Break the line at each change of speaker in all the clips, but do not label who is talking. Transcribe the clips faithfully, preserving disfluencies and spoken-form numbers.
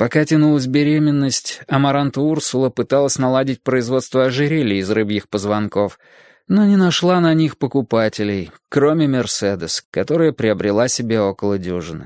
Пока тянулась беременность, Амаранта Урсула пыталась наладить производство ожерелья из рыбьих позвонков, но не нашла на них покупателей, кроме «Мерседес», которая приобрела себе около дюжины.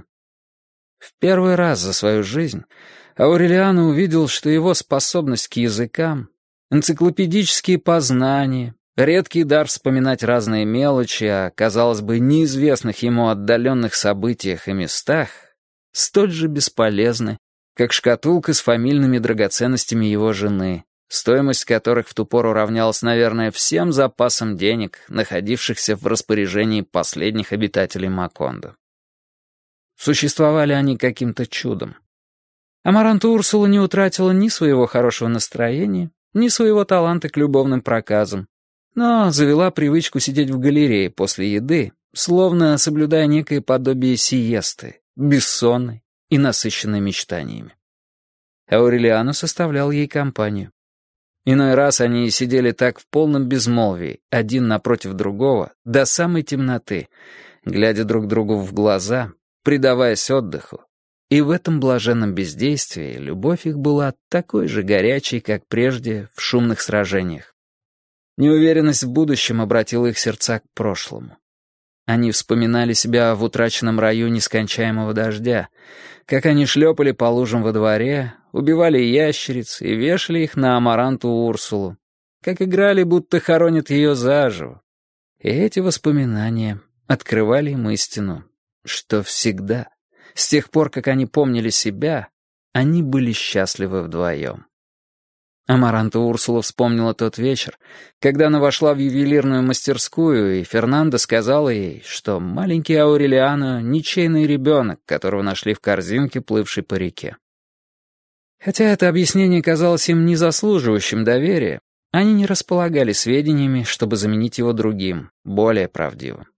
В первый раз за свою жизнь Аурелиано увидел, что его способность к языкам, энциклопедические познания, редкий дар вспоминать разные мелочи о, казалось бы, неизвестных ему отдаленных событиях и местах, столь же бесполезны, как шкатулка с фамильными драгоценностями его жены, стоимость которых в ту пору равнялась, наверное, всем запасам денег, находившихся в распоряжении последних обитателей Макондо. Существовали они каким-то чудом. Амаранта Урсула не утратила ни своего хорошего настроения, ни своего таланта к любовным проказам, но завела привычку сидеть в галерее после еды, словно соблюдая некое подобие сиесты, бессонной и насыщенной мечтаниями. Аурелиано составлял ей компанию. Иной раз они сидели так в полном безмолвии, один напротив другого, до самой темноты, глядя друг другу в глаза, предаваясь отдыху. И в этом блаженном бездействии любовь их была такой же горячей, как прежде в шумных сражениях. Неуверенность в будущем обратила их сердца к прошлому. Они вспоминали себя в утраченном раю нескончаемого дождя, как они шлепали по лужам во дворе, убивали ящериц и вешали их на Амаранту Урсулу, как играли, будто хоронят ее заживо. И эти воспоминания открывали им истину, что всегда, с тех пор, как они помнили себя, они были счастливы вдвоем. Амаранта Урсула вспомнила тот вечер, когда она вошла в ювелирную мастерскую, и Фернандо сказала ей, что маленький Аурелиано — ничейный ребенок, которого нашли в корзинке, плывшей по реке. Хотя это объяснение казалось им не заслуживающим доверия, они не располагали сведениями, чтобы заменить его другим, более правдивым.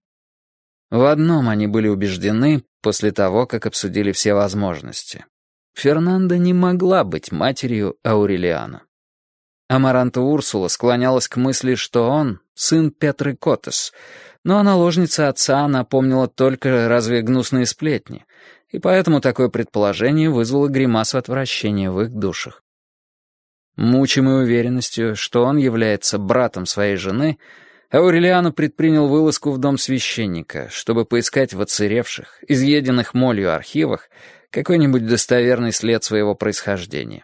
В одном они были убеждены после того, как обсудили все возможности. Фернандо не могла быть матерью Аурелиано. Амаранта Урсула склонялась к мысли, что он — сын Петры Котес, но о наложнице отца напомнила только разве гнусные сплетни, и поэтому такое предположение вызвало гримасу отвращения в их душах. Мучимый уверенностью, что он является братом своей жены, Аурелиано предпринял вылазку в дом священника, чтобы поискать в оцаревших, изъеденных молью архивах какой-нибудь достоверный след своего происхождения.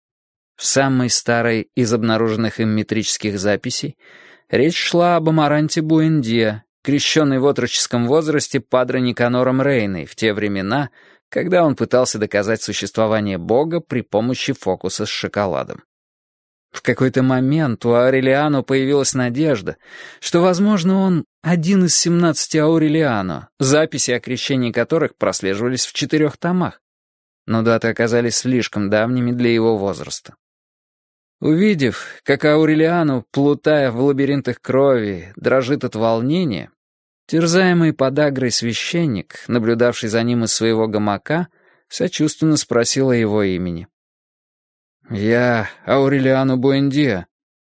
В самой старой из обнаруженных им метрических записей речь шла об Амаранте Буэндиа, крещенной в отроческом возрасте падре Никанором Рейной в те времена, когда он пытался доказать существование Бога при помощи фокуса с шоколадом. В какой-то момент у Аурелиано появилась надежда, что, возможно, он один из семнадцати Аурелиано, записи о крещении которых прослеживались в четырех томах, но даты оказались слишком давними для его возраста. Увидев, как Аурелиано, плутая в лабиринтах крови, дрожит от волнения, терзаемый подагрой священник, наблюдавший за ним из своего гамака, сочувственно спросил о его имени. «Я Аурелиано Буэндиа».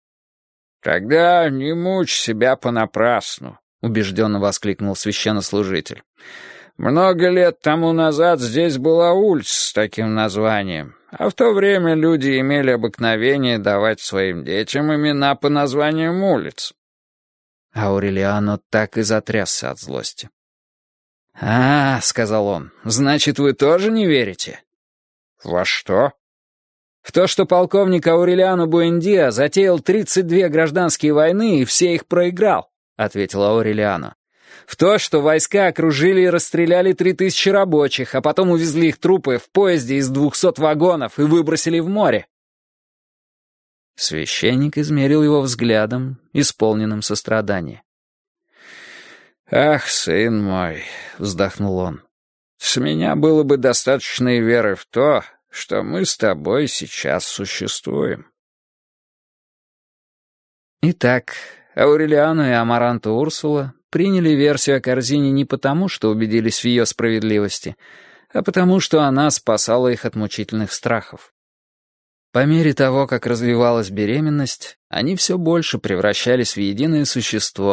«Тогда не мучь себя понапрасну», — убежденно воскликнул священнослужитель. «Много лет тому назад здесь была улица с таким названием, а в то время люди имели обыкновение давать своим детям имена по названиям улиц». Аурелиано так и затрясся от злости. «А, — сказал он, — значит, вы тоже не верите?» «Во что?» «В то, что полковник Аурелиано Буэндиа затеял тридцать две гражданские войны и все их проиграл», — ответил Аурелиано. «В то, что войска окружили и расстреляли три тысячи рабочих, а потом увезли их трупы в поезде из двухсот вагонов и выбросили в море». Священник измерил его взглядом, исполненным сострадания. «Ах, сын мой», — вздохнул он, — «с меня было бы достаточно и веры в то, что мы с тобой сейчас существуем». Итак, Аурелиано и Амаранта Урсула приняли версию о корзине не потому, что убедились в ее справедливости, а потому, что она спасала их от мучительных страхов. По мере того, как развивалась беременность, они все больше превращались в единое существо,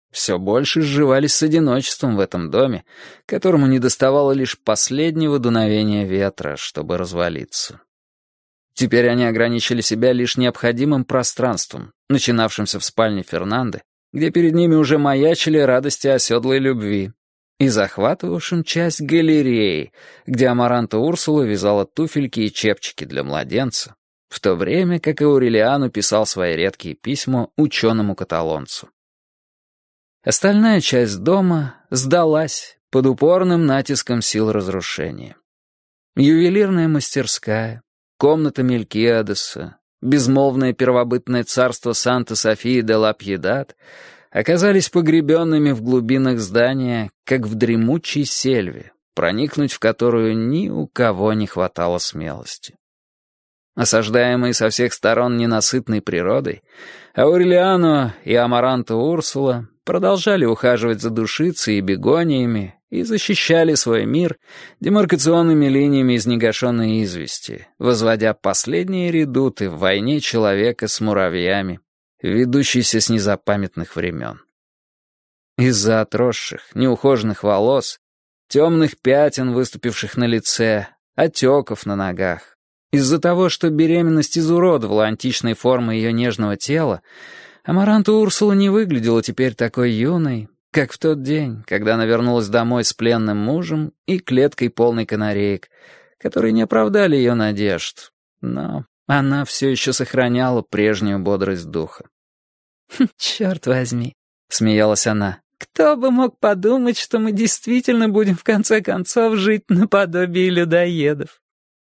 все больше сживались с одиночеством в этом доме, которому недоставало лишь последнего дуновения ветра, чтобы развалиться. Теперь они ограничили себя лишь необходимым пространством, начинавшимся в спальне Фернанды, где перед ними уже маячили радости оседлой любви, и захватывавшим часть галереи, где Амаранта Урсула вязала туфельки и чепчики для младенца, в то время как Аурелиану писал свои редкие письма ученому-каталонцу. Остальная часть дома сдалась под упорным натиском сил разрушения. Ювелирная мастерская, комната Мелькиадеса, безмолвное первобытное царство Санта-Софии де ла Пьедад оказались погребенными в глубинах здания, как в дремучей сельве, проникнуть в которую ни у кого не хватало смелости. Осаждаемые со всех сторон ненасытной природой, Аурелиано и Амаранта Урсула продолжали ухаживать за душицей и бегониями и защищали свой мир демаркационными линиями из негашенной извести, возводя последние редуты в войне человека с муравьями, ведущейся с незапамятных времен. Из-за отросших, неухоженных волос, темных пятен, выступивших на лице, отеков на ногах, из-за того, что беременность изуродовала античные формы ее нежного тела, Амаранта Урсула не выглядела теперь такой юной, как в тот день, когда она вернулась домой с пленным мужем и клеткой полной канареек, которые не оправдали ее надежд, но она все еще сохраняла прежнюю бодрость духа. «Черт возьми», — смеялась она, — «кто бы мог подумать, что мы действительно будем в конце концов жить наподобие людоедов?»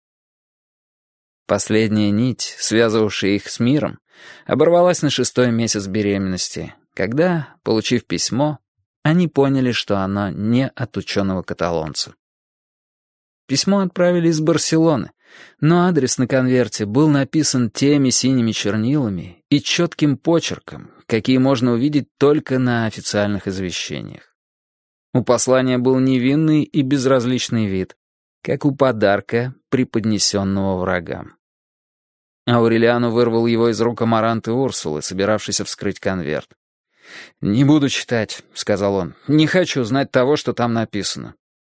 Последняя нить, связывавшая их с миром, оборвалась на шестой месяц беременности, когда, получив письмо, они поняли, что оно не от ученого-каталонца. Письмо отправили из Барселоны, но адрес на конверте был написан теми синими чернилами и четким почерком, какие можно увидеть только на официальных извещениях. У послания был невинный и безразличный вид, как у подарка, преподнесенного врагам. Аурелиану вырвал его из рук Амаранты Урсулы, собиравшейся вскрыть конверт. «Не буду читать», — сказал он. «Не хочу знать того, что там написано».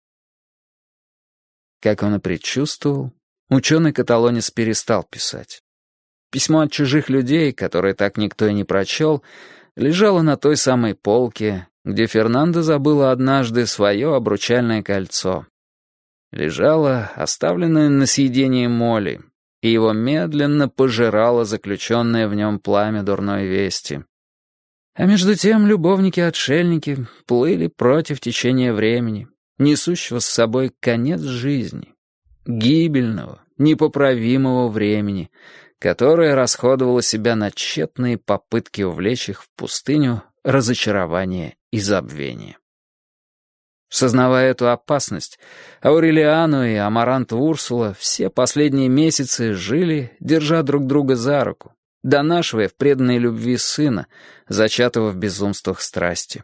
Как он и предчувствовал, ученый-каталонец перестал писать. Письмо от чужих людей, которое так никто и не прочел, лежало на той самой полке, где Фернанда забыла однажды свое обручальное кольцо. Лежало, оставленное на съедение Молли, и его медленно пожирало заключенное в нем пламя дурной вести. А между тем любовники-отшельники плыли против течения времени, несущего с собой конец жизни, гибельного, непоправимого времени, которое расходовало себя на тщетные попытки увлечь их в пустыню разочарования и забвения. Сознавая эту опасность, Аурелиану и Амаранта Урсула все последние месяцы жили, держа друг друга за руку, донашивая в преданной любви сына, зачатого в безумствах страсти.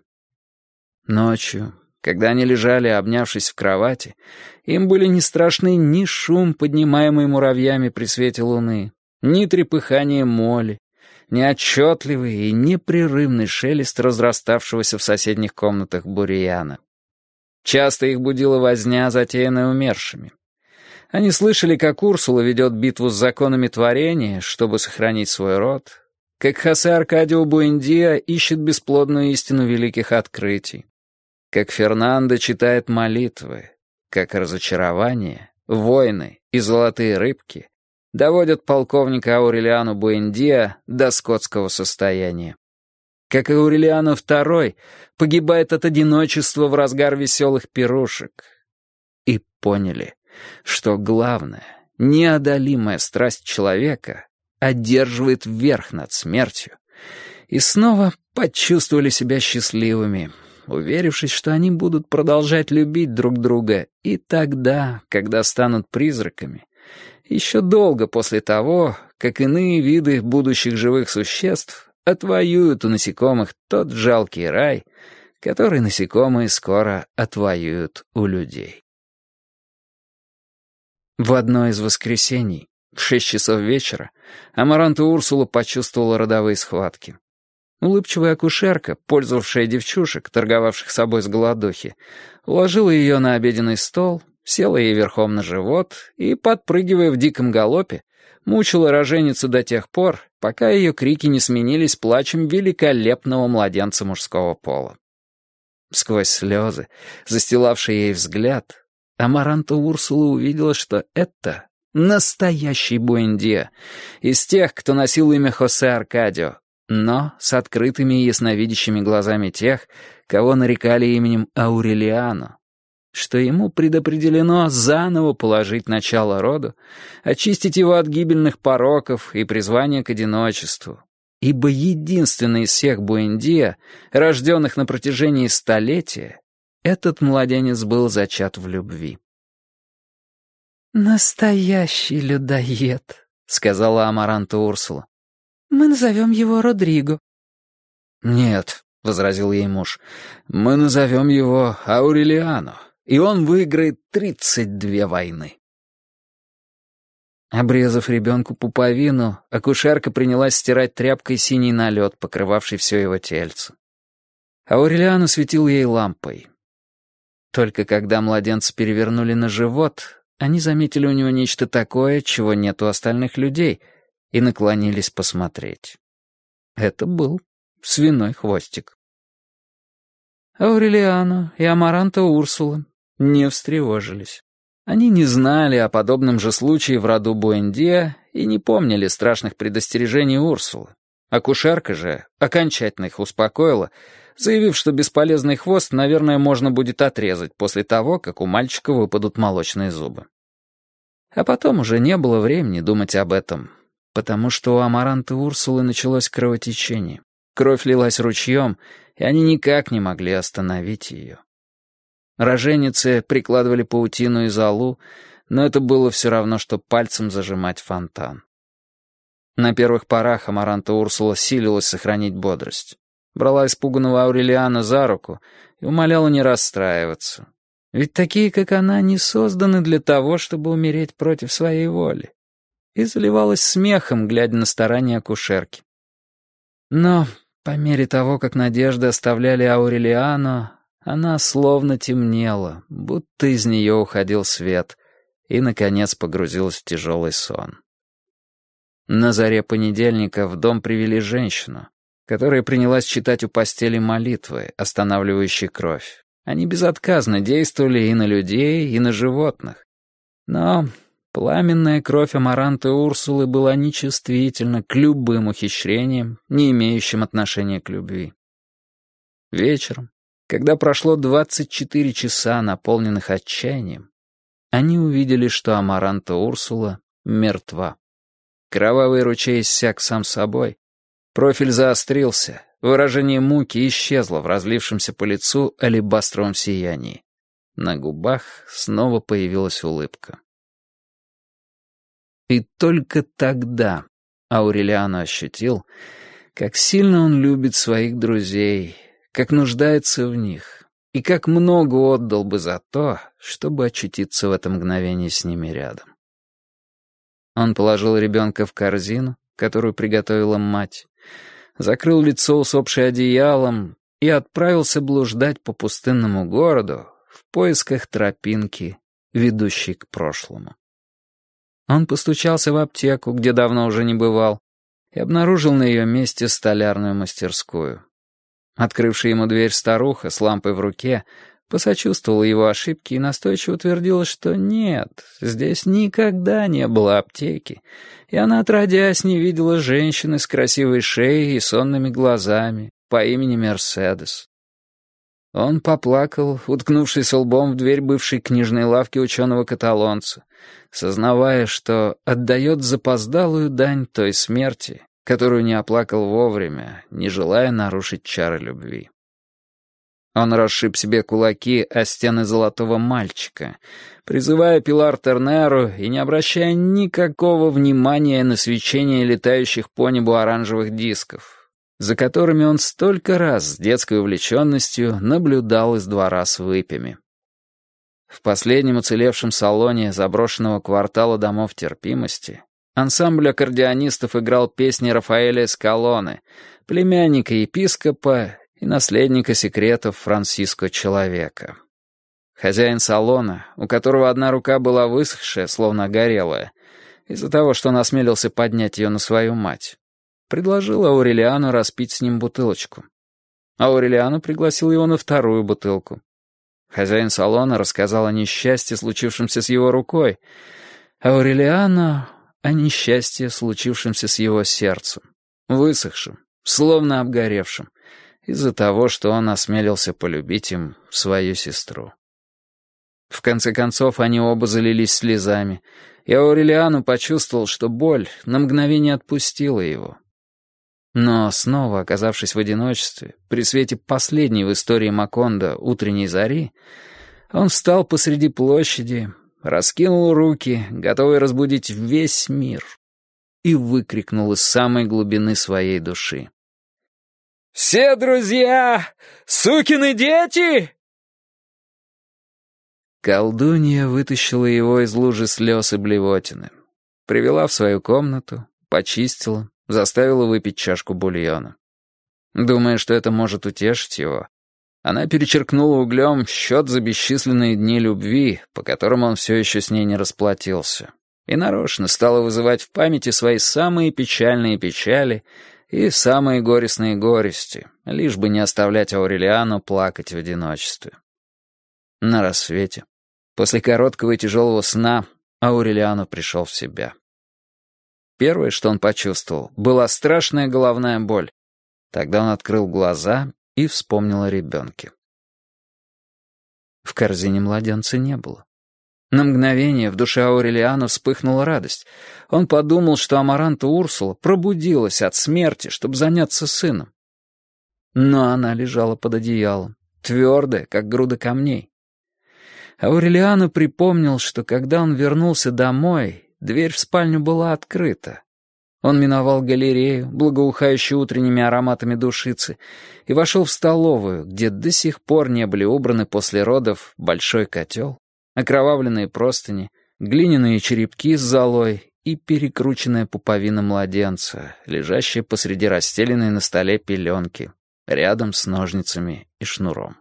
Ночью, когда они лежали, обнявшись в кровати, им были не страшны ни шум, поднимаемый муравьями при свете луны, ни трепыхание моли, ни отчетливый и непрерывный шелест разраставшегося в соседних комнатах бурьяна. Часто их будила возня, затеянная умершими. Они слышали, как Урсула ведет битву с законами творения, чтобы сохранить свой род, как Хосе Аркадио Буэндиа ищет бесплодную истину великих открытий, как Фернандо читает молитвы, как разочарование, войны и золотые рыбки доводят полковника Аурелиану Буэндиа до скотского состояния. Как Аурелиано второй погибает от одиночества в разгар веселых пирушек. И поняли, что главная, неодолимая страсть человека одерживает верх над смертью, и снова почувствовали себя счастливыми, уверившись, что они будут продолжать любить друг друга и тогда, когда станут призраками, еще долго после того, как иные виды будущих живых существ отвоюют у насекомых тот жалкий рай, который насекомые скоро отвоюют у людей. В одно из воскресений, в шесть часов вечера, Амаранта Урсула почувствовала родовые схватки. Улыбчивая акушерка, пользовавшая девчушек, торговавших собой с голодухи, уложила ее на обеденный стол, села ей верхом на живот и, подпрыгивая в диком галопе, мучила роженицу до тех пор, пока ее крики не сменились плачем великолепного младенца мужского пола. Сквозь слезы, застилавшие ей взгляд, Амаранта Урсула увидела, что это настоящий Буэндиа, из тех, кто носил имя Хосе Аркадио, но с открытыми и ясновидящими глазами тех, кого нарекали именем Аурелиано, что ему предопределено заново положить начало роду, очистить его от гибельных пороков и призвания к одиночеству, ибо единственный из всех Буэндиа, рожденных на протяжении столетия, этот младенец был зачат в любви. «Настоящий людоед», — сказала Амаранта Урсула. «Мы назовем его Родриго». «Нет», — возразил ей муж, — «мы назовем его Аурелиано, и он выиграет тридцать две войны». Обрезав ребенку пуповину, акушерка принялась стирать тряпкой синий налет, покрывавший все его тельце. Аурелиано светил ей лампой. Только когда младенца перевернули на живот, они заметили у него нечто такое, чего нет у остальных людей, и наклонились посмотреть. Это был свиной хвостик. Аурелиано и Амаранта Урсула не встревожились. Они не знали о подобном же случае в роду Буэндиа и не помнили страшных предостережений Урсулы. Акушерка же окончательно их успокоила, заявив, что бесполезный хвост, наверное, можно будет отрезать после того, как у мальчика выпадут молочные зубы. А потом уже не было времени думать об этом, потому что у Амаранты Урсулы началось кровотечение. Кровь лилась ручьем, и они никак не могли остановить ее. Роженицы прикладывали паутину и золу, но это было все равно, что пальцем зажимать фонтан. На первых порах Амаранта Урсула силилась сохранить бодрость. Брала испуганного Аурелиано за руку и умоляла не расстраиваться. Ведь такие, как она, не созданы для того, чтобы умереть против своей воли. И заливалась смехом, глядя на старания акушерки. Но по мере того, как надежды оставляли Аурелиано, она словно темнела, будто из нее уходил свет, и, наконец, погрузилась в тяжелый сон. На заре понедельника в дом привели женщину, которая принялась читать у постели молитвы, останавливающие кровь. Они безотказно действовали и на людей, и на животных. Но пламенная кровь Амаранты Урсулы была нечувствительна к любым ухищрениям, не имеющим отношения к любви. Вечером, когда прошло двадцать четыре часа, наполненных отчаянием, они увидели, что Амаранта Урсула мертва. Кровавый ручей иссяк сам собой. Профиль заострился, выражение муки исчезло в разлившемся по лицу алебастровом сиянии. На губах снова появилась улыбка. И только тогда Аурелиано ощутил, как сильно он любит своих друзей, как нуждается в них, и как много отдал бы за то, чтобы очутиться в это мгновение с ними рядом. Он положил ребенка в корзину, которую приготовила мать, закрыл лицо усопшей одеялом и отправился блуждать по пустынному городу в поисках тропинки, ведущей к прошлому. Он постучался в аптеку, где давно уже не бывал, и обнаружил на ее месте столярную мастерскую. Открывшая ему дверь старуха с лампой в руке посочувствовала его ошибке и настойчиво утвердила, что нет, здесь никогда не было аптеки, и она, отродясь, не видела женщины с красивой шеей и сонными глазами по имени Мерседес. Он поплакал, уткнувшись лбом в дверь бывшей книжной лавки ученого-каталонца, сознавая, что отдает запоздалую дань той смерти, которую не оплакал вовремя, не желая нарушить чары любви. Он расшиб себе кулаки о стены золотого мальчика, призывая Пилар Тернеру и не обращая никакого внимания на свечение летающих по небу оранжевых дисков, за которыми он столько раз с детской увлеченностью наблюдал из двора с выпями. В последнем уцелевшем салоне заброшенного квартала домов терпимости ансамбль аккордеонистов играл песни Рафаэля Эскалоне, племянника епископа и наследника секретов Франсиско Человека. Хозяин салона, у которого одна рука была высохшая, словно горелая, из-за того, что он осмелился поднять ее на свою мать, предложил Аурелиану распить с ним бутылочку. Аурелиану пригласил его на вторую бутылку. Хозяин салона рассказал о несчастье, случившемся с его рукой, Аурелиану о несчастье, случившемся с его сердцем, высохшим, словно обгоревшим, из-за того, что он осмелился полюбить им свою сестру. В конце концов, они оба залились слезами, и Аурелиану почувствовал, что боль на мгновение отпустила его. Но снова, оказавшись в одиночестве, при свете последней в истории Макондо утренней зари, он встал посреди площади, раскинул руки, готовый разбудить весь мир, и выкрикнул из самой глубины своей души: «Все друзья — сукины дети!» Колдунья вытащила его из лужи слез и блевотины, привела в свою комнату, почистила, заставила выпить чашку бульона. Думая, что это может утешить его, она перечеркнула углем счет за бесчисленные дни любви, по которым он все еще с ней не расплатился, и нарочно стала вызывать в памяти свои самые печальные печали и самые горестные горести, лишь бы не оставлять Аурелиану плакать в одиночестве. На рассвете, после короткого и тяжелого сна, Аурелиану пришел в себя. Первое, что он почувствовал, была страшная головная боль. Тогда он открыл глаза и вспомнил о ребенке. В корзине младенца не было. На мгновение в душе Аурелиану вспыхнула радость. Он подумал, что Амаранта Урсула пробудилась от смерти, чтобы заняться сыном. Но она лежала под одеялом, твердая, как груда камней. Аурелиану припомнил, что когда он вернулся домой, дверь в спальню была открыта. Он миновал галерею, благоухающую утренними ароматами душицы, и вошел в столовую, где до сих пор не были убраны после родов большой котел, окровавленные простыни, глиняные черепки с золой и перекрученная пуповина младенца, лежащая посреди расстеленной на столе пеленки, рядом с ножницами и шнуром.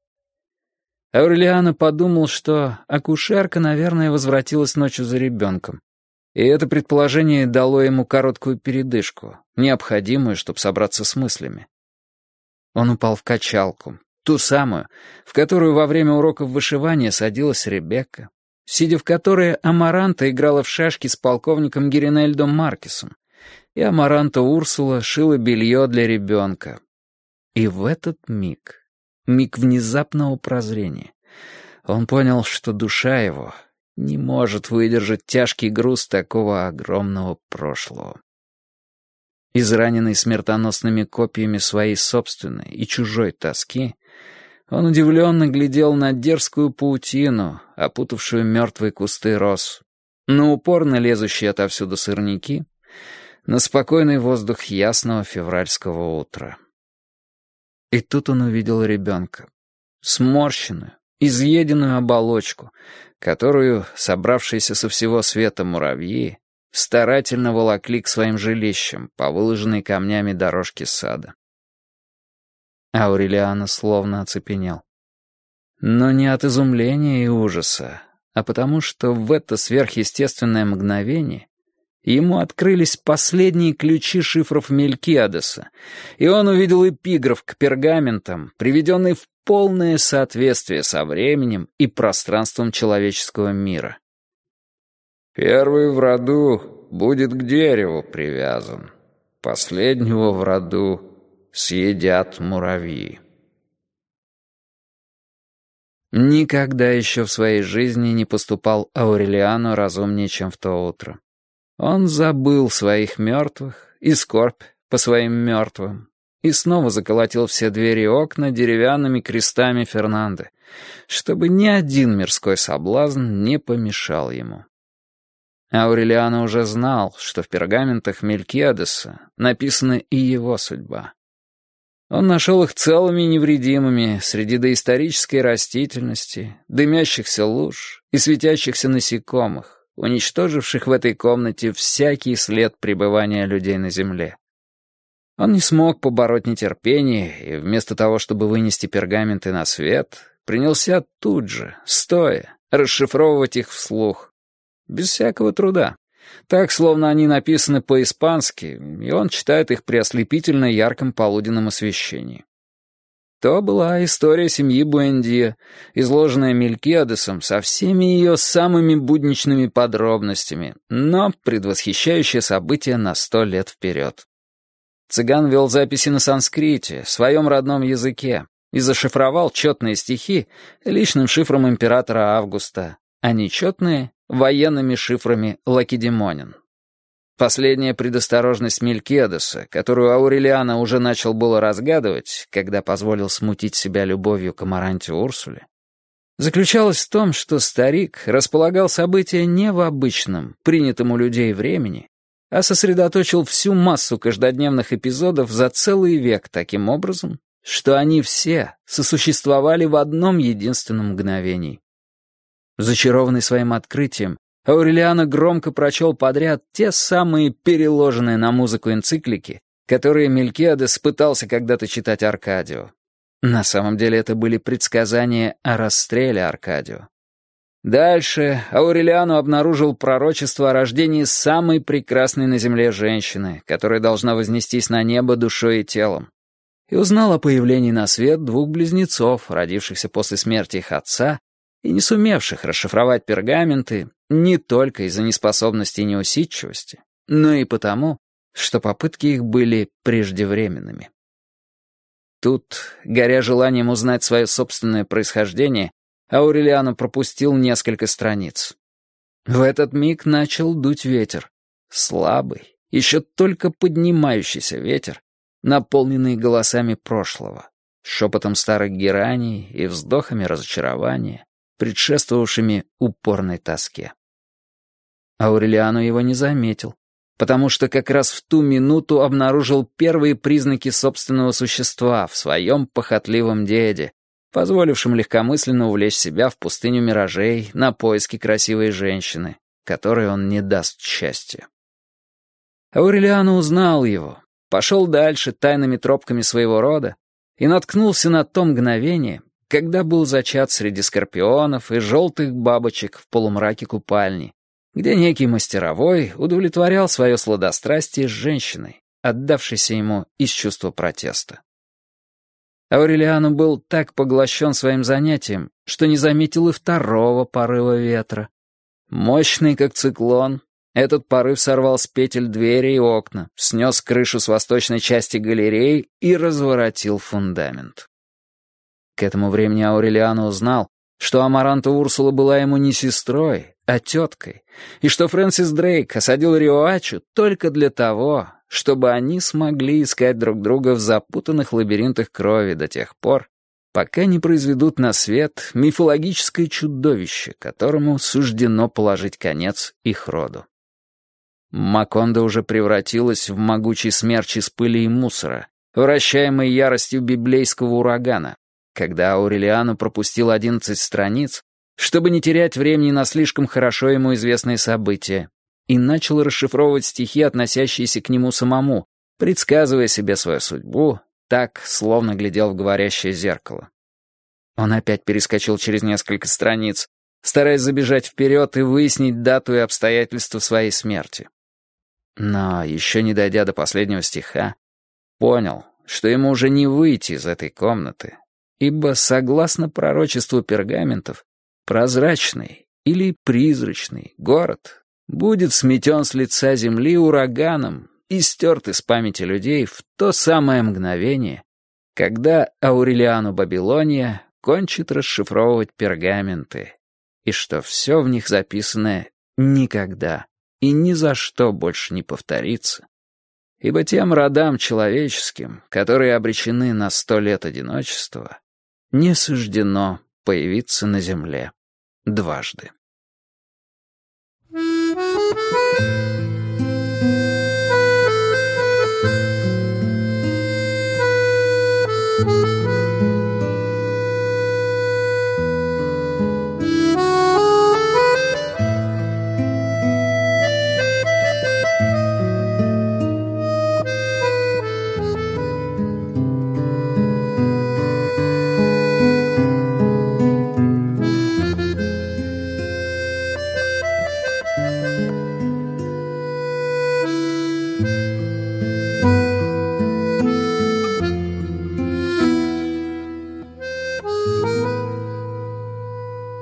Аурелиану подумал, что акушерка, наверное, возвратилась ночью за ребенком. И это предположение дало ему короткую передышку, необходимую, чтобы собраться с мыслями. Он упал в качалку, ту самую, в которую во время уроков вышивания садилась Ребекка, сидя в которой Амаранта играла в шашки с полковником Гиринельдо Маркесом, и Амаранта Урсула шила белье для ребенка. И в этот миг, миг внезапного прозрения, он понял, что душа его не может выдержать тяжкий груз такого огромного прошлого. Израненный смертоносными копьями своей собственной и чужой тоски, он удивленно глядел на дерзкую паутину, опутавшую мертвые кусты роз, на упорно лезущие отовсюду сорняки, на спокойный воздух ясного февральского утра. И тут он увидел ребенка, сморщенную, изъеденную оболочку, которую, собравшиеся со всего света муравьи, старательно волокли к своим жилищам по выложенной камнями дорожке сада. Аурелиану словно оцепенел. Но не от изумления и ужаса, а потому что в это сверхъестественное мгновение ему открылись последние ключи шифров Мелькиадеса, и он увидел эпиграф к пергаментам, приведенный в полное соответствие со временем и пространством человеческого мира. «Первый в роду будет к дереву привязан, последнего в роду съедят муравьи». Никогда еще в своей жизни не поступал Аурелиану разумнее, чем в то утро. Он забыл своих мертвых и скорбь по своим мертвым и снова заколотил все двери и окна деревянными крестами Фернандо, чтобы ни один мирской соблазн не помешал ему. Аурелиану уже знал, что в пергаментах Мелькиадеса написана и его судьба. Он нашел их целыми и невредимыми среди доисторической растительности, дымящихся луж и светящихся насекомых, уничтоживших в этой комнате всякий след пребывания людей на земле. Он не смог побороть нетерпение и вместо того, чтобы вынести пергаменты на свет, принялся тут же, стоя, расшифровывать их вслух. Без всякого труда. Так, словно они написаны по-испански, и он читает их при ослепительно ярком полуденном освещении. То была история семьи Буэндиа, изложенная Мелкиадесом со всеми ее самыми будничными подробностями, но предвосхищающая события на сто лет вперед. Цыган вел записи на санскрите, своем родном языке, и зашифровал четные стихи личным шифром императора Августа, а нечетные — военными шифрами Лакедемонин. Последняя предосторожность Мелкиадеса, которую Аурелиано уже начал было разгадывать, когда позволил смутить себя любовью к Амаранте Урсуле, заключалась в том, что старик располагал события не в обычном, принятом у людей времени, а сосредоточил всю массу каждодневных эпизодов за целый век таким образом, что они все сосуществовали в одном единственном мгновении. Зачарованный своим открытием, Аурелиано громко прочел подряд те самые переложенные на музыку энциклики, которые Мелкиадес пытался когда-то читать Аркадио. На самом деле это были предсказания о расстреле Аркадио. Дальше Аурелиано обнаружил пророчество о рождении самой прекрасной на земле женщины, которая должна вознестись на небо душой и телом, и узнал о появлении на свет двух близнецов, родившихся после смерти их отца и не сумевших расшифровать пергаменты не только из-за неспособности и неусидчивости, но и потому, что попытки их были преждевременными. Тут, горя желанием узнать свое собственное происхождение, Аурелиано пропустил несколько страниц. В этот миг начал дуть ветер. Слабый, еще только поднимающийся ветер, наполненный голосами прошлого, шепотом старых гераний и вздохами разочарования, предшествовавшими упорной тоске. Аурелиано его не заметил, потому что как раз в ту минуту обнаружил первые признаки собственного существа в своем похотливом деде, позволившем легкомысленно увлечь себя в пустыню миражей на поиски красивой женщины, которой он не даст счастья. Аурелиано узнал его, пошел дальше тайными тропками своего рода и наткнулся на то мгновение, когда был зачат среди скорпионов и желтых бабочек в полумраке купальни, где некий мастеровой удовлетворял свое сладострастие с женщиной, отдавшейся ему из чувства протеста. Аурелиано был так поглощен своим занятием, что не заметил и второго порыва ветра. Мощный, как циклон, этот порыв сорвал с петель двери и окна, снес крышу с восточной части галереи и разворотил фундамент. К этому времени Аурелиано узнал, что Амаранта Урсула была ему не сестрой, а теткой, и что Фрэнсис Дрейк осадил Риоачу только для того, чтобы они смогли искать друг друга в запутанных лабиринтах крови до тех пор, пока не произведут на свет мифологическое чудовище, которому суждено положить конец их роду. Макондо уже превратилась в могучий смерч из пыли и мусора, вращаемый яростью библейского урагана, когда Аурелиано пропустил одиннадцать страниц, чтобы не терять времени на слишком хорошо ему известные события, и начал расшифровывать стихи, относящиеся к нему самому, предсказывая себе свою судьбу, так, словно глядел в говорящее зеркало. Он опять перескочил через несколько страниц, стараясь забежать вперед и выяснить дату и обстоятельства своей смерти. Но, еще не дойдя до последнего стиха, понял, что ему уже не выйти из этой комнаты, ибо, согласно пророчеству пергаментов, прозрачный или призрачный город будет сметен с лица земли ураганом и стерт из памяти людей в то самое мгновение, когда Аурелиано Бабилония кончит расшифровывать пергаменты, и что все в них записанное никогда и ни за что больше не повторится, ибо тем родам человеческим, которые обречены на сто лет одиночества, не суждено появиться на земле дважды.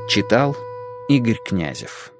Читал Игорь Князев.